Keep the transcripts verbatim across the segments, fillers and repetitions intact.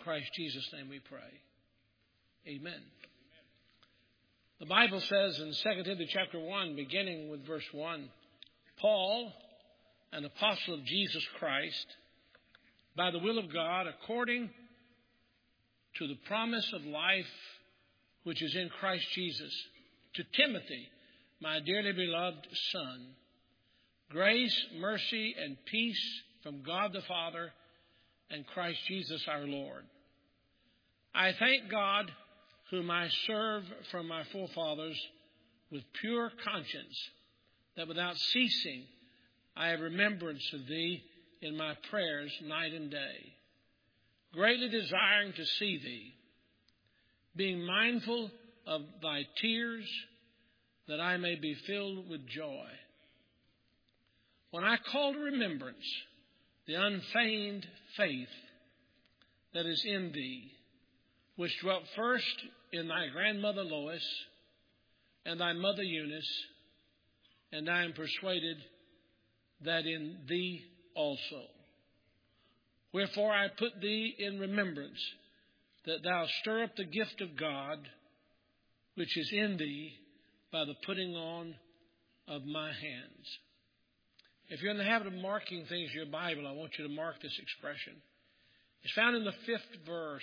Christ Jesus' name we pray. Amen. The Bible says in Second Timothy chapter one, beginning with verse one, Paul, an apostle of Jesus Christ, by the will of God, according to the promise of life which is in Christ Jesus, to Timothy, my dearly beloved son, grace, mercy, and peace from God the Father and Christ Jesus our Lord. I thank God, whom I serve from my forefathers with pure conscience, that without ceasing I have remembrance of thee in my prayers night and day, greatly desiring to see thee, being mindful of thy tears, that I may be filled with joy. When I call to remembrance the unfeigned faith that is in thee, which dwelt first in thy grandmother Lois and thy mother Eunice, and I am persuaded that in thee also. Wherefore I put thee in remembrance, that thou stir up the gift of God, which is in thee, by the putting on of my hands. If you're in the habit of marking things in your Bible, I want you to mark this expression. It's found in the fifth verse.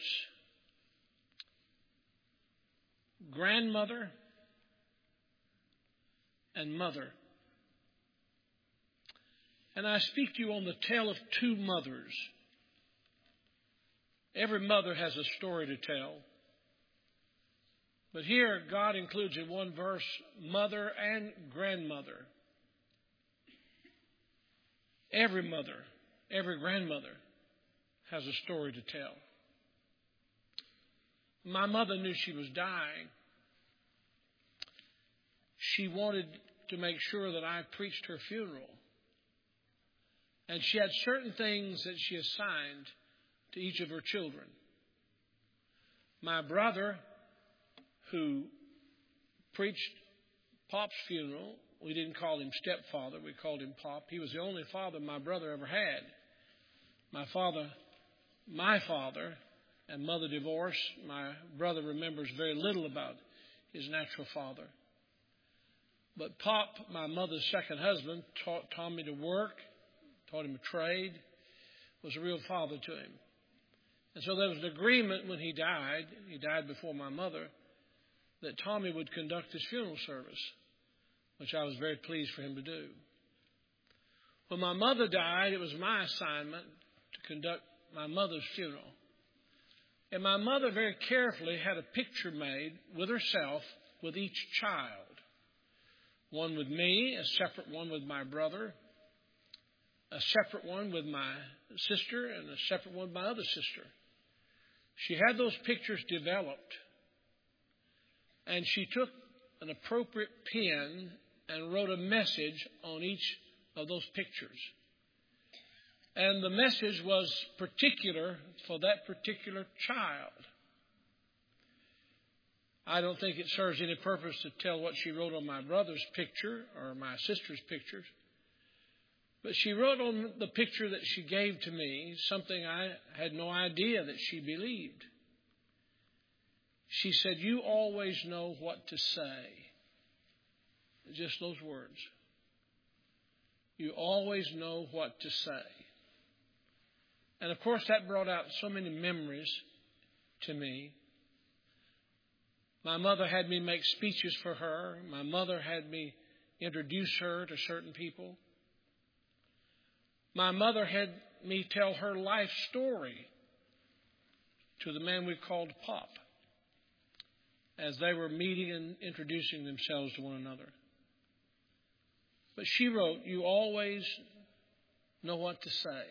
Grandmother and mother. And I speak to you on the tale of two mothers. Every mother has a story to tell. But here God includes in one verse mother and grandmother. Every mother, every grandmother has a story to tell. My mother knew she was dying. She wanted to make sure that I preached her funeral. And she had certain things that she assigned to each of her children. My brother, who preached Pop's funeral, we didn't call him stepfather, we called him Pop. He was the only father my brother ever had. My father, my father, and mother divorced. My brother remembers very little about his natural father. But Pop, my mother's second husband, taught Tommy to work, taught him a trade, was a real father to him. And so there was an agreement when he died, he died before my mother, that Tommy would conduct his funeral service, which I was very pleased for him to do. When my mother died, it was my assignment to conduct my mother's funeral. And my mother very carefully had a picture made with herself with each child. One with me, a separate one with my brother, a separate one with my sister, and a separate one with my other sister. She had those pictures developed, and she took an appropriate pen and wrote a message on each of those pictures. And the message was particular for that particular child. I don't think it serves any purpose to tell what she wrote on my brother's picture or my sister's pictures. But she wrote on the picture that she gave to me something I had no idea that she believed. She said, "You always know what to say." Just those words. You always know what to say. And of course that brought out so many memories to me. My mother had me make speeches for her. My mother had me introduce her to certain people. My mother had me tell her life story to the man we called Pop as they were meeting and introducing themselves to one another. But she wrote, "You always know what to say."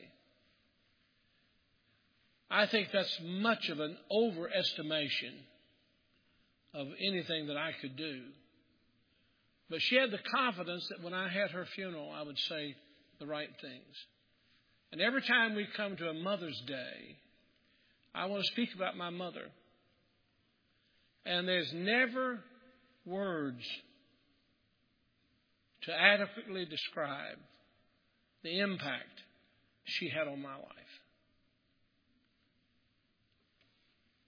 I think that's much of an overestimation of anything that I could do. But she had the confidence that when I had her funeral, I would say the right things. And every time we come to a Mother's Day, I want to speak about my mother. And there's never words to adequately describe the impact she had on my life.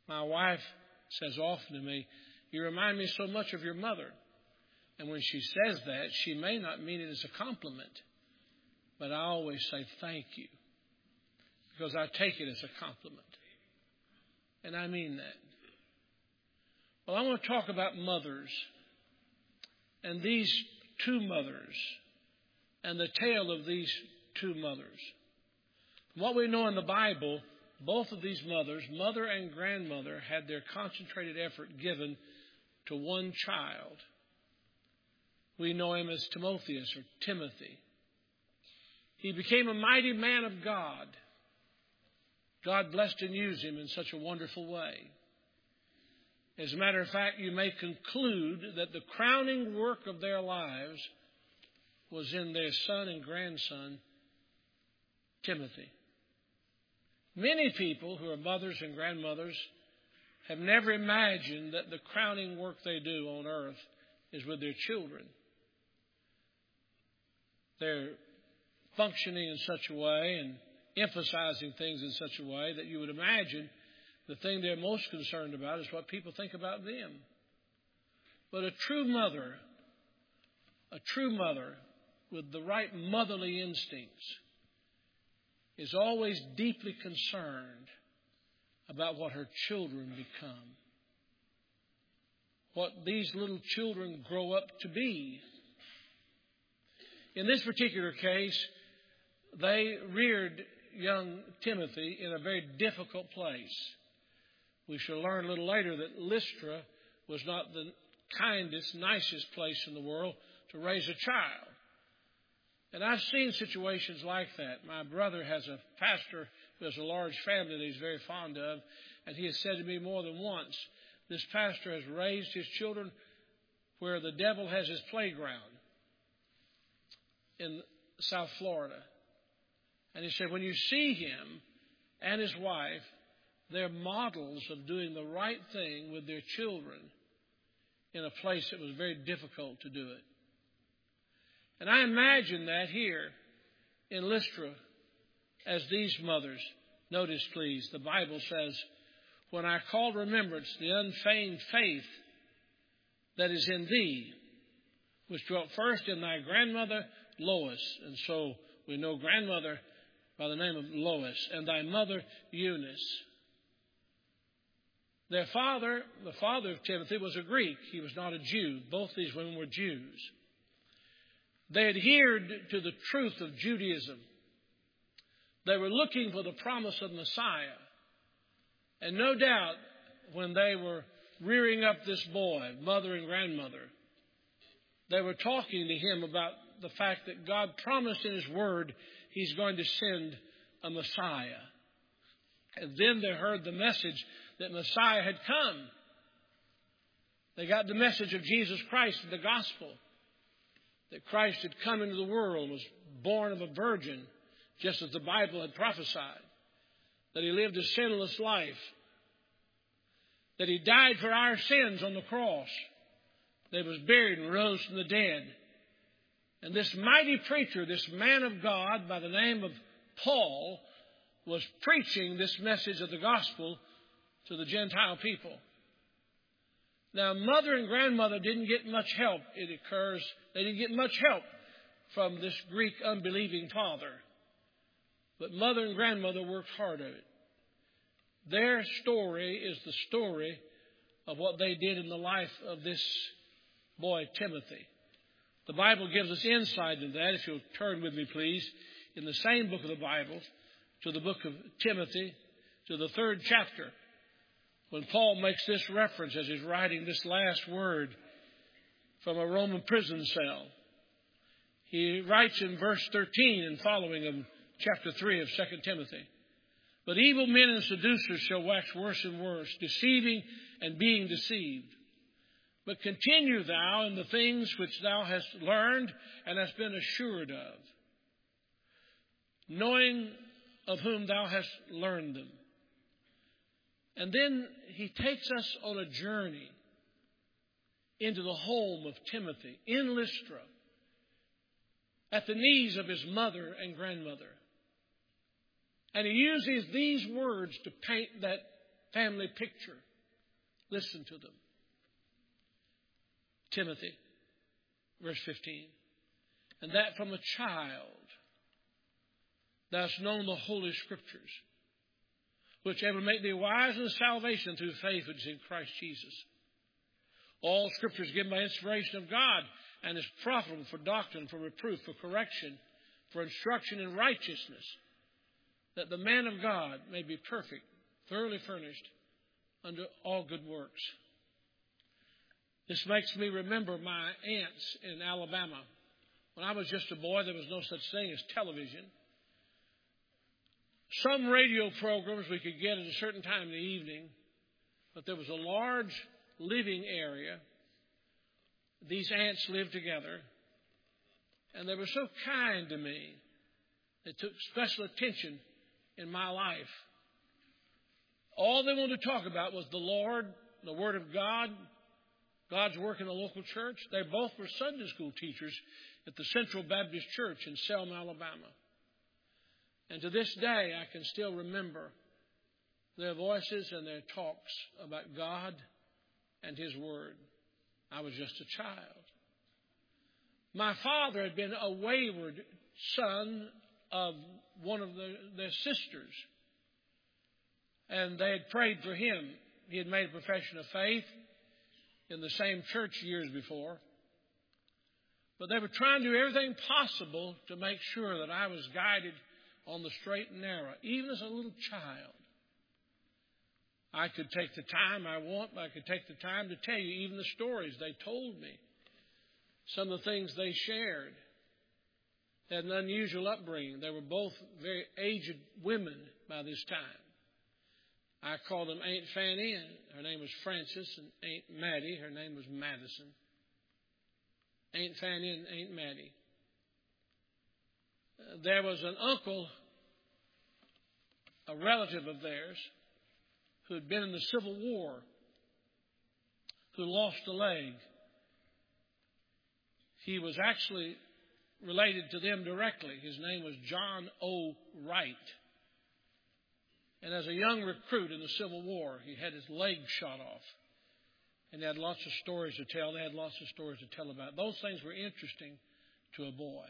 My wife says often to me, "You remind me so much of your mother." And when she says that, she may not mean it as a compliment, but I always say thank you, because I take it as a compliment. And I mean that. Well, I want to talk about mothers, and these two mothers, and the tale of these two mothers. From what we know in the Bible, both of these mothers, mother and grandmother, had their concentrated effort given to one child. We know him as Timotheus, or Timothy. He became a mighty man of God. God blessed and used him in such a wonderful way. As a matter of fact, you may conclude that the crowning work of their lives was in their son and grandson, Timothy. Many people who are mothers and grandmothers have never imagined that the crowning work they do on earth is with their children. They're functioning in such a way and emphasizing things in such a way that you would imagine the thing they're most concerned about is what people think about them. But a true mother, a true mother with the right motherly instincts is always deeply concerned about what her children become, what these little children grow up to be. In this particular case, they reared young Timothy in a very difficult place. We shall learn a little later that Lystra was not the kindest, nicest place in the world to raise a child. And I've seen situations like that. My brother has a pastor who has a large family that he's very fond of, and he has said to me more than once, this pastor has raised his children where the devil has his playground in South Florida. And he said, when you see him and his wife, they're models of doing the right thing with their children in a place that was very difficult to do it. And I imagine that here in Lystra as these mothers. Notice, please, the Bible says, when I call to remembrance the unfeigned faith that is in thee, which dwelt first in thy grandmother Lois. And so we know grandmother by the name of Lois, and thy mother Eunice. Their father, the father of Timothy, was a Greek. He was not a Jew. Both these women were Jews. They adhered to the truth of Judaism. They were looking for the promise of Messiah. And no doubt, when they were rearing up this boy, mother and grandmother, they were talking to him about the fact that God promised in His Word He's going to send a Messiah. And then they heard the message that Messiah had come. They got the message of Jesus Christ in the gospel, that Christ had come into the world, was born of a virgin, just as the Bible had prophesied, that He lived a sinless life, that He died for our sins on the cross, that He was buried and rose from the dead. And this mighty preacher, this man of God by the name of Paul, was preaching this message of the gospel to the Gentile people. Now, mother and grandmother didn't get much help, it occurs. They didn't get much help from this Greek unbelieving father. But mother and grandmother worked hard at it. Their story is the story of what they did in the life of this boy, Timothy. The Bible gives us insight into that. If you'll turn with me, please, in the same book of the Bible, to the book of Timothy, to the third chapter, when Paul makes this reference as he's writing this last word from a Roman prison cell. He writes in verse thirteen and following of chapter three of Second Timothy, but evil men and seducers shall wax worse and worse, deceiving and being deceived. But continue thou in the things which thou hast learned and hast been assured of, knowing of whom thou hast learned them. And then he takes us on a journey into the home of Timothy in Lystra, at the knees of his mother and grandmother. And he uses these words to paint that family picture. Listen to them. Timothy, verse fifteen. And that from a child thou hast known the Holy Scriptures, which ever make thee wise in salvation through faith which is in Christ Jesus. All Scripture is given by inspiration of God and is profitable for doctrine, for reproof, for correction, for instruction in righteousness, that the man of God may be perfect, thoroughly furnished unto all good works. This makes me remember my aunts in Alabama. When I was just a boy, there was no such thing as television. Some radio programs we could get at a certain time in the evening, but there was a large living area. These aunts lived together, and they were so kind to me. They took special attention in my life. All they wanted to talk about was the Lord, the Word of God, God's work in the local church. They both were Sunday school teachers at the Central Baptist Church in Selma, Alabama. And to this day, I can still remember their voices and their talks about God and His Word. I was just a child. My father had been a wayward son of one of the, their sisters. And they had prayed for him. He had made a profession of faith in the same church years before. But they were trying to do everything possible to make sure that I was guided on the straight and narrow, even as a little child. I could take the time I want, but I could take the time to tell you even the stories they told me, some of the things they shared. They had an unusual upbringing. They were both very aged women by this time. I called them Aunt Fanny, and her name was Frances, and Aunt Maddie, her name was Madison. Aunt Fanny and Aunt Maddie. Uh, there was an uncle, a relative of theirs, who had been in the Civil War, who lost a leg. He was actually related to them directly. His name was John O. Wright. And as a young recruit in the Civil War, he had his leg shot off. And he had lots of stories to tell. They had lots of stories to tell about it. Those things were interesting to a boy.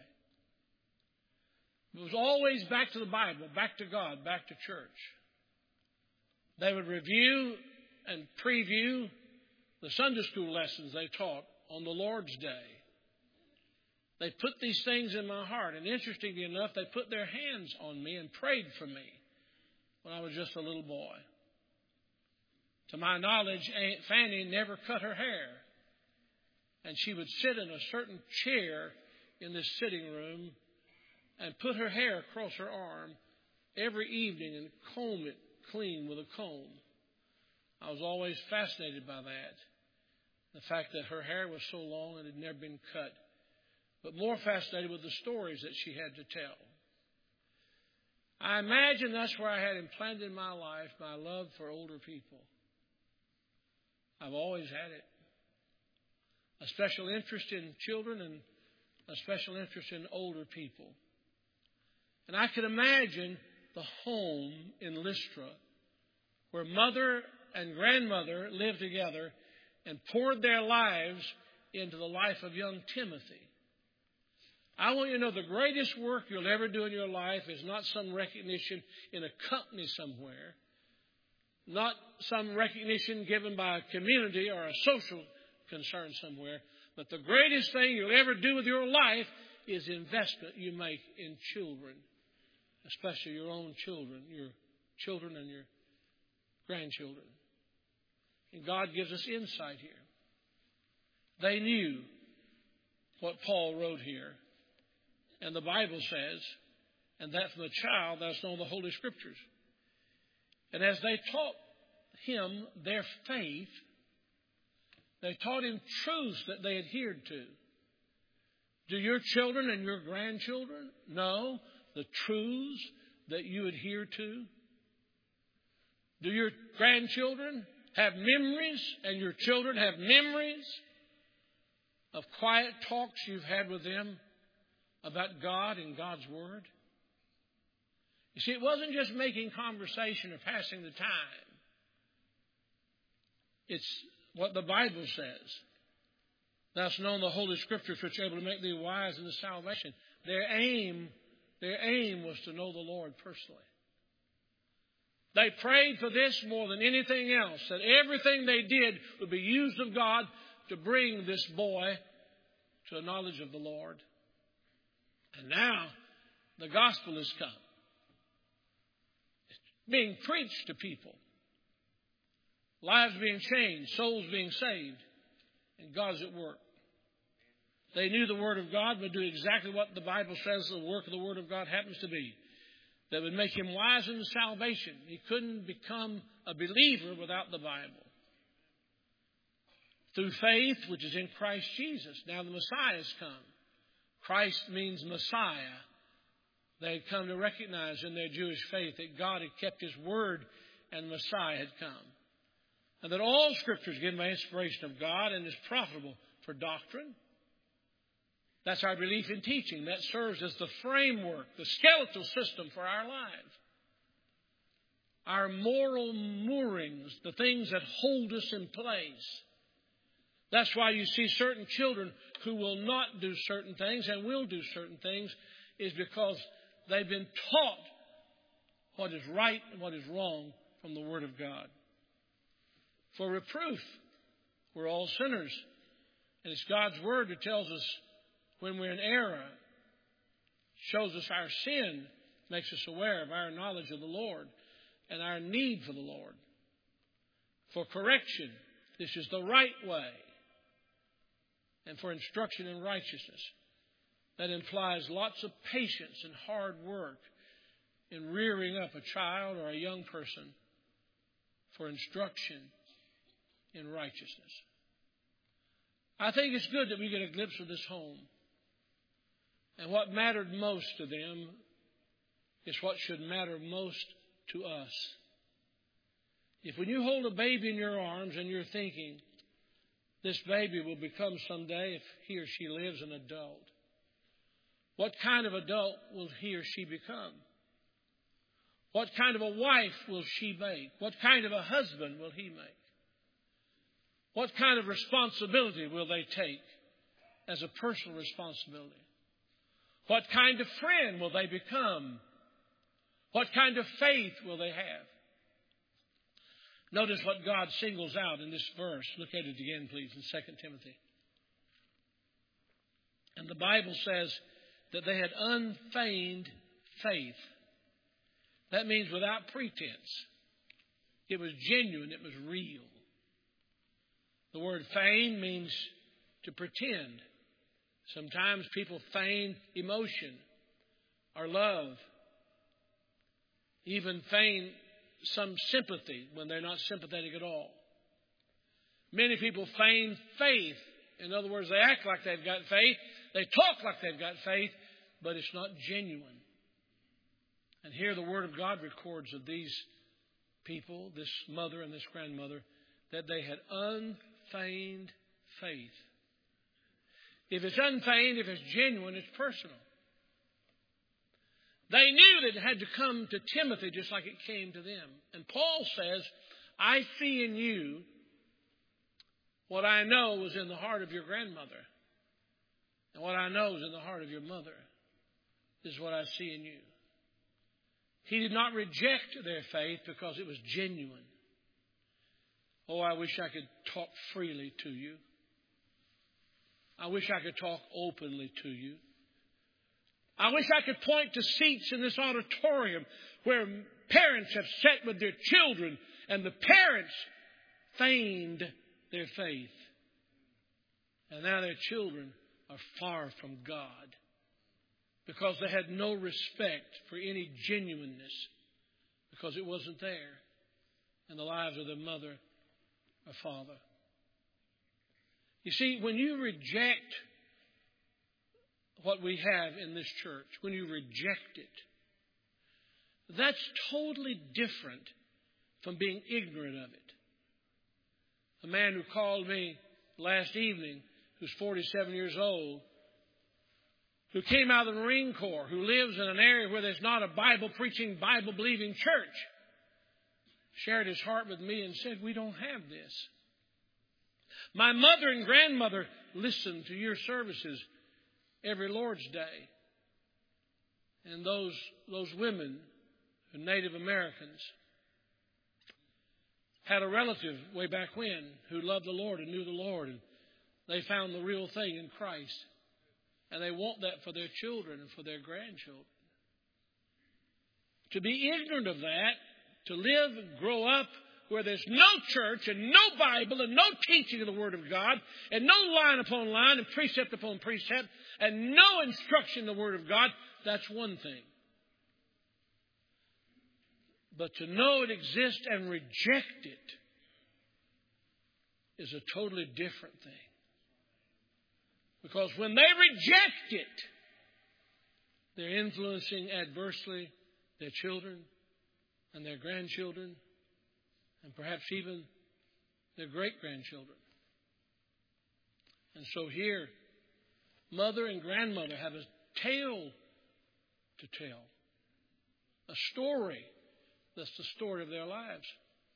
It was always back to the Bible, back to God, back to church. They would review and preview the Sunday school lessons they taught on the Lord's Day. They put these things in my heart. And interestingly enough, they put their hands on me and prayed for me when I was just a little boy. To my knowledge, Aunt Fanny never cut her hair. And she would sit in a certain chair in this sitting room and put her hair across her arm every evening and comb it clean with a comb. I was always fascinated by that. The fact that her hair was so long and had never been cut. But more fascinated with the stories that she had to tell. I imagine that's where I had implanted in my life my love for older people. I've always had it. A special interest in children and a special interest in older people. And I can imagine the home in Lystra where mother and grandmother lived together and poured their lives into the life of young Timothy. I want you to know the greatest work you'll ever do in your life is not some recognition in a company somewhere, not some recognition given by a community or a social concern somewhere, but the greatest thing you'll ever do with your life is investment you make in children, especially your own children, your children and your grandchildren. And God gives us insight here. They knew what Paul wrote here. And the Bible says, and that from a child thou hast known the Holy Scriptures. And as they taught him their faith, they taught him truths that they adhered to. Do your children and your grandchildren know the truths that you adhere to? Do your grandchildren have memories and your children have memories of quiet talks you've had with them about God and God's Word? You see, it wasn't just making conversation or passing the time. It's what the Bible says. Thou'st known the Holy Scriptures which are able to make thee wise in the salvation. Their aim, their aim was to know the Lord personally. They prayed for this more than anything else, that everything they did would be used of God to bring this boy to a knowledge of the Lord. And now the gospel has come. It's being preached to people. Lives being changed, souls being saved, and God's at work. They knew the Word of God would do exactly what the Bible says the work of the Word of God happens to be. That would make him wise in salvation. He couldn't become a believer without the Bible. Through faith, which is in Christ Jesus. Now the Messiah has come. Christ means Messiah. They had come to recognize in their Jewish faith that God had kept His Word and Messiah had come. And that all Scripture is given by inspiration of God and is profitable for doctrine. That's our belief in teaching. That serves as the framework, the skeletal system for our lives. Our moral moorings, the things that hold us in place. That's why you see certain children who will not do certain things and will do certain things, is because they've been taught what is right and what is wrong from the Word of God. For reproof, we're all sinners. And it's God's Word that tells us when we're in error, shows us our sin, makes us aware of our knowledge of the Lord and our need for the Lord. For correction, this is the right way. And for instruction in righteousness, that implies lots of patience and hard work in rearing up a child or a young person for instruction in righteousness. I think it's good that we get a glimpse of this home. And what mattered most to them is what should matter most to us. If when you hold a baby in your arms and you're thinking, this baby will become someday, if he or she lives, an adult, what kind of adult will he or she become? What kind of a wife will she make? What kind of a husband will he make? What kind of responsibility will they take as a personal responsibility? What kind of friend will they become? What kind of faith will they have? Notice what God singles out in this verse. Look at it again, please, in Second Timothy. And the Bible says that they had unfeigned faith. That means without pretense. It was genuine. It was real. The word feign means to pretend. Sometimes people feign emotion or love. Even feign some sympathy when they're not sympathetic at all. Many people feign faith. In other words, they act like they've got faith. They talk like they've got faith, but it's not genuine. And here the Word of God records of these people, this mother and this grandmother, that they had unfeigned faith. If it's unfeigned, if it's genuine, it's personal. They knew that it had to come to Timothy just like it came to them. And Paul says, I see in you what I know was in the heart of your grandmother. And what I know is in the heart of your mother. This is what I see in you. He did not reject their faith because it was genuine. Oh, I wish I could talk freely to you. I wish I could talk openly to you. I wish I could point to seats in this auditorium where parents have sat with their children and the parents feigned their faith. And now their children are far from God because they had no respect for any genuineness because it wasn't there in the lives of their mother or father. You see, when you reject what we have in this church, when you reject it, that's totally different from being ignorant of it. A man who called me last evening, who's forty-seven years old, who came out of the Marine Corps, who lives in an area where there's not a Bible-preaching, Bible-believing church, shared his heart with me and said, we don't have this. My mother and grandmother listened to your services every Lord's Day. And those, those women, the Native Americans, had a relative way back when who loved the Lord and knew the Lord. And they found the real thing in Christ. And they want that for their children and for their grandchildren. To be ignorant of that, to live and grow up where there's no church and no Bible and no teaching of the Word of God and no line upon line and precept upon precept and no instruction in the Word of God, that's one thing. But to know it exists and reject it is a totally different thing. Because when they reject it, they're influencing adversely their children and their grandchildren and perhaps even their great-grandchildren. And so here, mother and grandmother have a tale to tell, a story that's the story of their lives.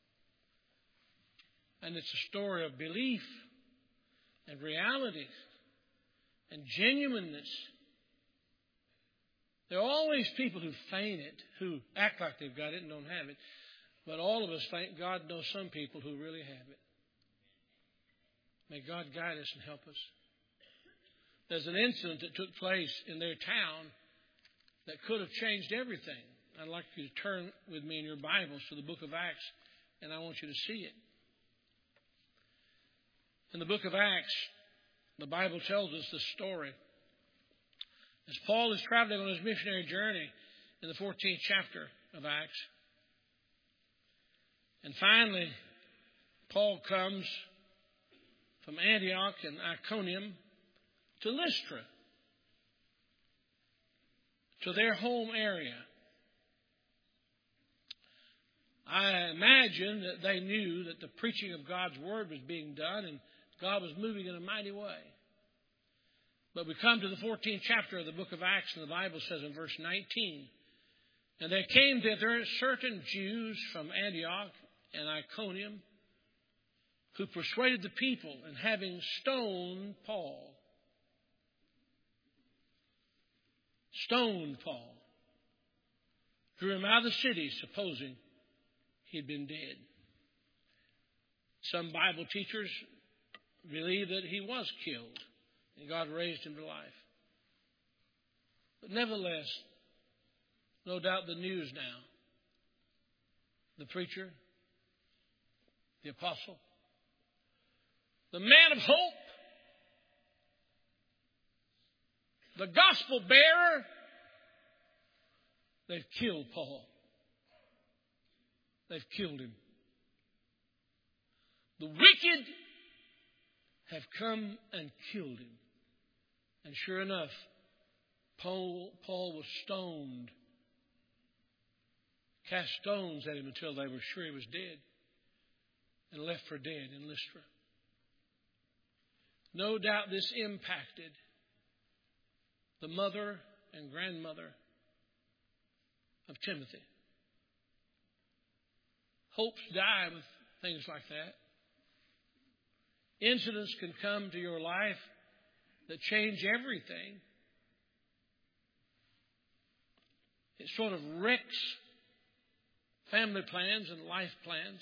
And it's a story of belief and reality and genuineness. There are always people who feign it, who act like they've got it and don't have it. But all of us, thank God, know some people who really have it. May God guide us and help us. There's an incident that took place in their town that could have changed everything. I'd like you to turn with me in your Bibles to the book of Acts, and I want you to see it. In the book of Acts, the Bible tells us this story. As Paul is traveling on his missionary journey in the fourteenth chapter of Acts, and finally, Paul comes from Antioch and Iconium to Lystra, to their home area. I imagine that they knew that the preaching of God's Word was being done and God was moving in a mighty way. But we come to the fourteenth chapter of the book of Acts, and the Bible says in verse nineteen, and there came thither certain Jews from Antioch and Iconium who persuaded the people, and having stoned Paul, stoned Paul, drew him out of the city, supposing he had been dead. Some Bible teachers believe that he was killed and God raised him to life. But nevertheless, no doubt the news now, the preacher, the apostle, the man of hope, the gospel bearer, they've killed Paul. They've killed him. The wicked have come and killed him. And sure enough, Paul, Paul was stoned. Cast stones at him until they were sure he was dead. And left for dead in Lystra. No doubt this impacted the mother and grandmother of Timothy. Hopes die with things like that. Incidents can come to your life that change everything. It sort of wrecks family plans and life plans.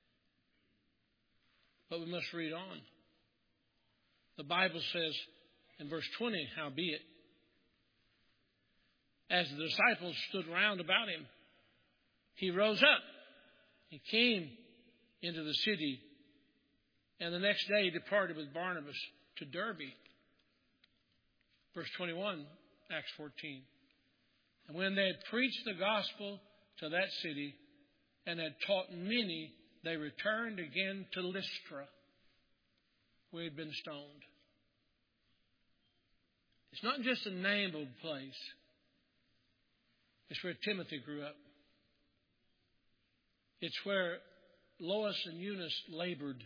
But we must read on. The Bible says in verse twenty, howbeit, as the disciples stood round about him, he rose up. He came into the city, and the next day he departed with Barnabas to Derbe. Verse twenty-one, Acts fourteen. And when they had preached the gospel to that city and had taught many, they returned again to Lystra, where he had been stoned. It's not just a name of a place. It's where Timothy grew up. It's where Lois and Eunice labored.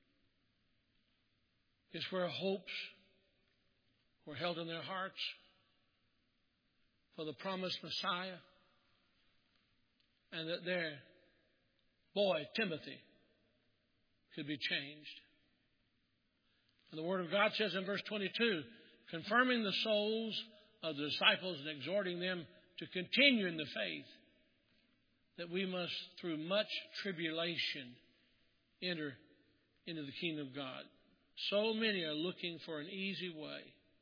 It's where hopes were held in their hearts for the promised Messiah, and that their boy, Timothy, could be changed. And the Word of God says in verse twenty-two, confirming the souls of the disciples and exhorting them to continue in the faith, that we must, through much tribulation, enter into the kingdom of God. So many are looking for an easy way.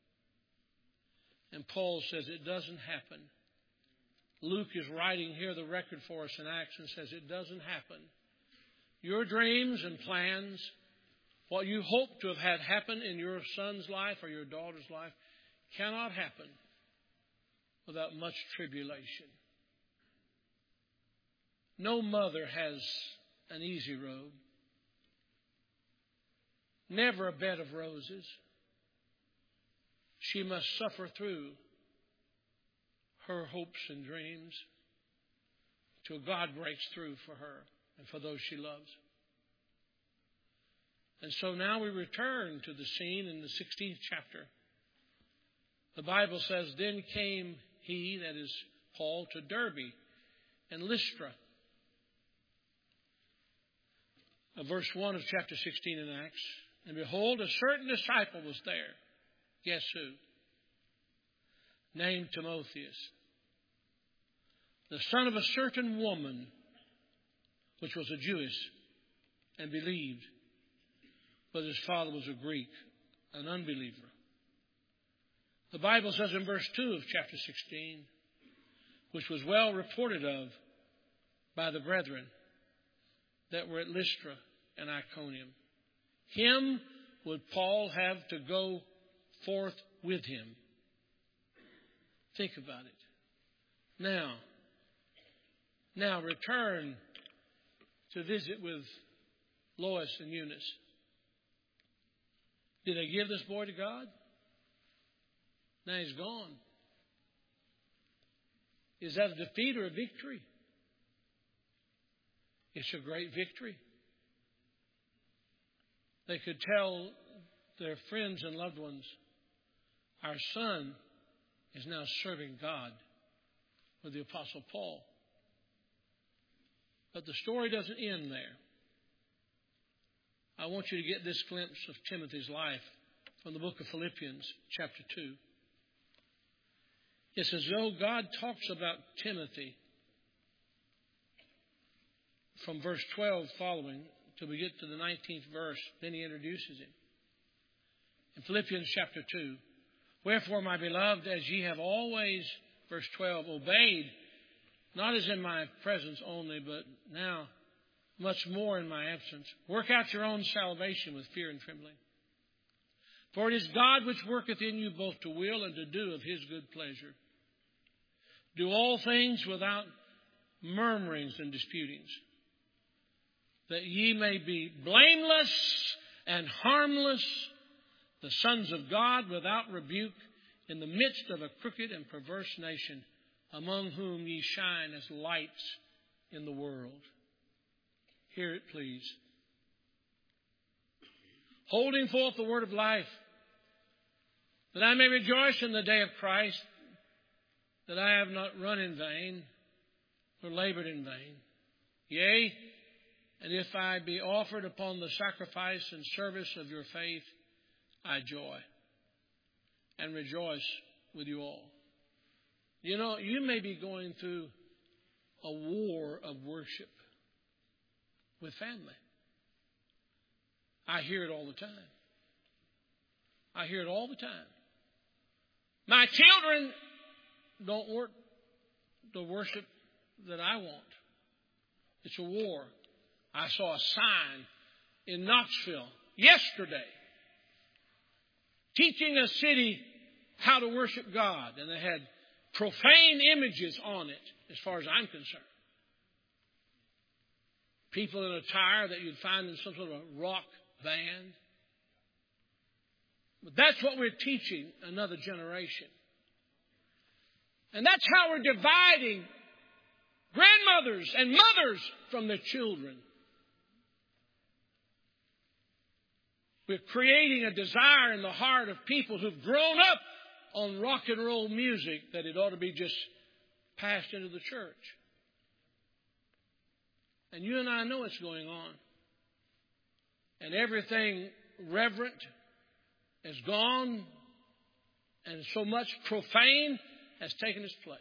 And Paul says it doesn't happen. Luke is writing here the record for us in Acts and says it doesn't happen. Your dreams and plans, what you hope to have had happen in your son's life or your daughter's life, cannot happen without much tribulation. No mother has an easy road. Never a bed of roses. She must suffer through her hopes and dreams till God breaks through for her and for those she loves. And so now we return to the scene in the sixteenth chapter. The Bible says, then came he, that is Paul, to Derbe and Lystra. Verse one of chapter sixteen in Acts. And behold, a certain disciple was there. Guess who? Named Timotheus, the son of a certain woman, which was a Jewess, and believed, but his father was a Greek, an unbeliever. The Bible says in verse two of chapter sixteen, which was well reported of by the brethren that were at Lystra and Iconium. Him would Paul have to go forth with him. Think about it. Now, now return to visit with Lois and Eunice. Did they give this boy to God? Now he's gone. Is that a defeat or a victory? It's a great victory. They could tell their friends and loved ones, our son is now serving God with the Apostle Paul. But the story doesn't end there. I want you to get this glimpse of Timothy's life from the book of Philippians, chapter two. It's as though God talks about Timothy from verse twelve following till we get to the nineteenth verse. Then he introduces him. In Philippians chapter two, wherefore, my beloved, as ye have always, verse twelve, obeyed, not as in my presence only, but now much more in my absence, work out your own salvation with fear and trembling. For it is God which worketh in you both to will and to do of his good pleasure. Do all things without murmurings and disputings, that ye may be blameless and harmless, the sons of God without rebuke, in the midst of a crooked and perverse nation, among whom ye shine as lights in the world. Hear it, please. Holding forth the word of life, that I may rejoice in the day of Christ, that I have not run in vain, nor labored in vain. Yea, and if I be offered upon the sacrifice and service of your faith, I joy and rejoice with you all. You know, you may be going through a war of worship with family. I hear it all the time. I hear it all the time. My children don't work the worship that I want. It's a war. I saw a sign in Knoxville yesterday teaching a city how to worship God. And they had profane images on it, as far as I'm concerned. People in attire that you'd find in some sort of a rock band. But that's what we're teaching another generation. And that's how we're dividing grandmothers and mothers from their children. We're creating a desire in the heart of people who've grown up on rock and roll music that it ought to be just passed into the church. And you and I know what's going on. And everything reverent is gone, and so much profane has taken its place.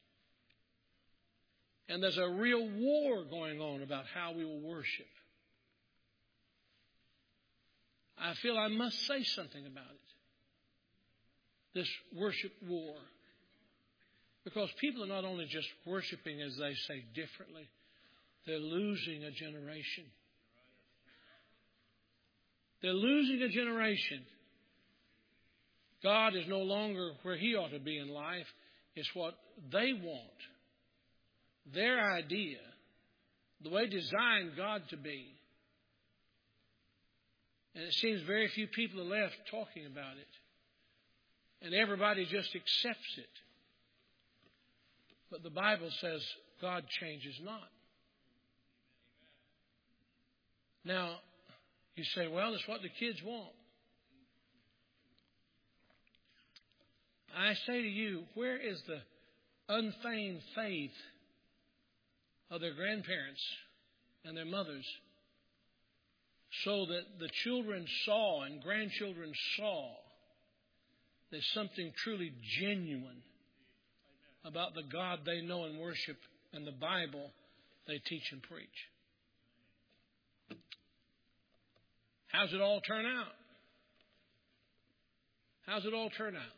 And there's a real war going on about how we will worship. I feel I must say something about it. This worship war. Because people are not only just worshiping, as they say, differently. They're losing a generation. They're losing a generation. God is no longer where He ought to be in life. It's what they want. Their idea. The way designed God to be. And it seems very few people are left talking about it. And everybody just accepts it. But the Bible says God changes not. Now, you say, well, it's what the kids want. I say to you, where is the unfeigned faith of their grandparents and their mothers, so that the children saw and grandchildren saw there's something truly genuine about the God they know and worship and the Bible they teach and preach? How's it all turn out? How's it all turn out?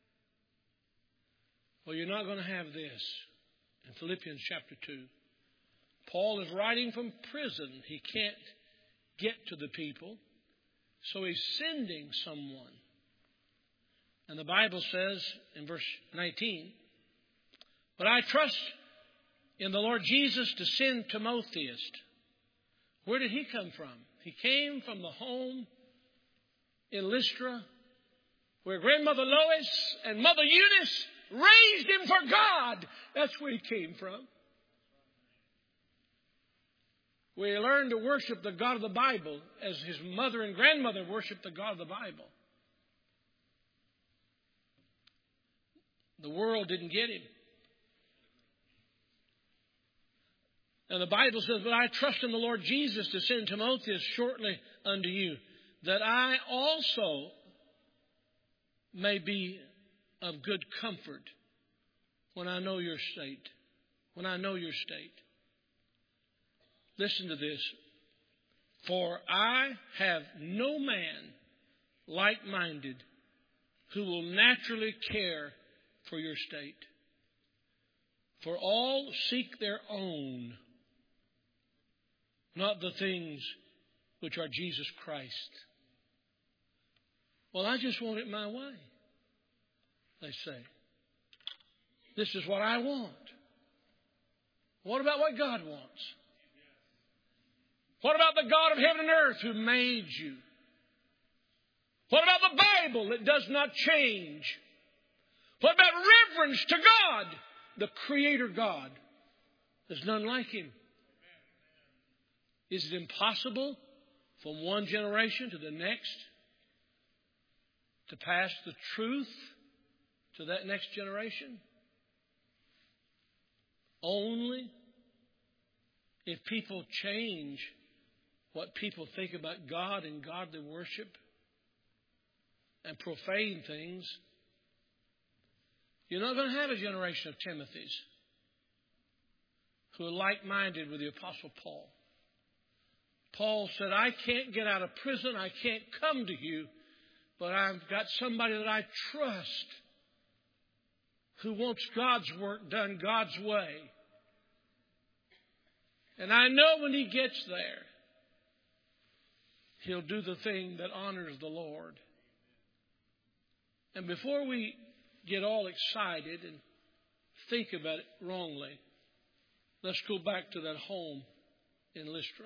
Well, you're not going to have this. In Philippians chapter two, Paul is writing from prison. He can't get to the people, so he's sending someone. And the Bible says in verse nineteen, but I trust in the Lord Jesus to send Timotheus. Where did he come from? He came from the home in Lystra where Grandmother Lois and Mother Eunice raised him for God. That's where he came from. We learned to worship the God of the Bible as his mother and grandmother worshiped the God of the Bible. The world didn't get him. And the Bible says, but I trust in the Lord Jesus to send Timotheus shortly unto you, that I also may be of good comfort when I know your state. When I know your state. Listen to this. For I have no man like-minded who will naturally care for your state. For all seek their own, not the things which are Jesus Christ. Well, I just want it my way, they say. This is what I want. What about what God wants? What about the God of heaven and earth who made you? What about the Bible that does not change? What about reverence to God, the Creator God? There's none like Him. Is it impossible from one generation to the next to pass the truth to that next generation? Only if people change what people think about God and godly worship and profane things. You're not going to have a generation of Timothys who are like-minded with the Apostle Paul. Paul said, I can't get out of prison. I can't come to you. But I've got somebody that I trust who wants God's work done God's way. And I know when he gets there, he'll do the thing that honors the Lord. And before we get all excited and think about it wrongly, let's go back to that home in Lystra.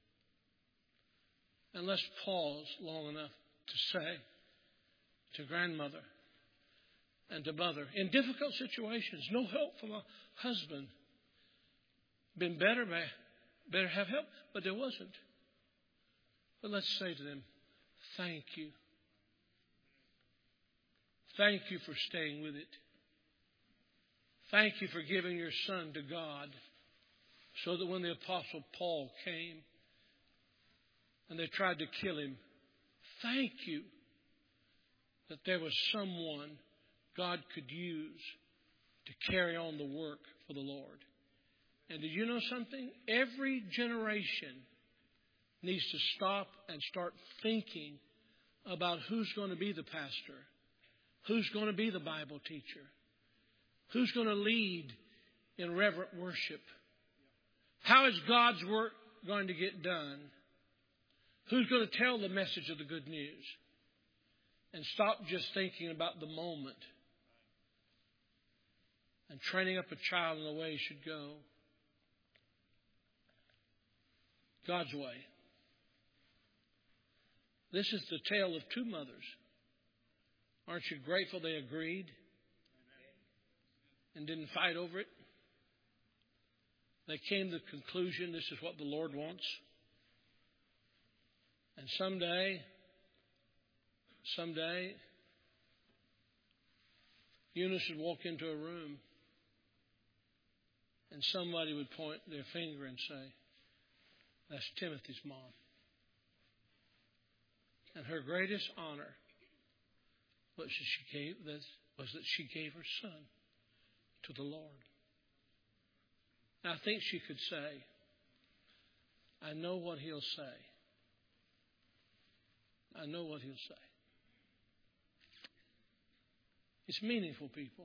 And let's pause long enough to say to grandmother and to mother, in difficult situations, no help from a husband. Been better, better have help, but there wasn't. But let's say to them, thank you. Thank you for staying with it. Thank you for giving your son to God so that when the Apostle Paul came and they tried to kill him, thank you that there was someone God could use to carry on the work for the Lord. And did you know something? Every generation needs to stop and start thinking about who's going to be the pastor, who's going to be the Bible teacher, who's going to lead in reverent worship. How is God's work going to get done? Who's going to tell the message of the good news? And stop just thinking about the moment and training up a child in the way he should go. God's way. This is the tale of two mothers. Aren't you grateful they agreed and didn't fight over it? They came to the conclusion this is what the Lord wants. And someday, someday, Eunice would walk into a room and somebody would point their finger and say, that's Timothy's mom. And her greatest honor was that she gave, was that she gave her son to the Lord. And I think she could say, I know what he'll say. I know what he'll say. It's meaningful, people.